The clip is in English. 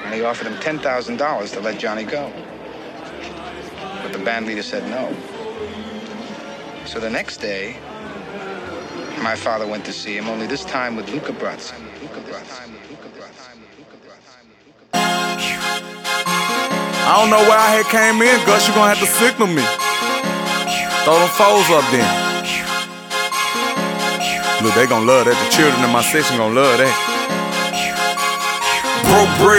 and he offered him $10,000 to let Johnny go. But the band leader said no. So the next day, my father went to see him, only this time with Luca Brasi. I don't know where I had came in, Gus. You gonna have to signal me. Throw them foes up then. Look, they gonna love that. The children in my section gonna love that. Broke bread.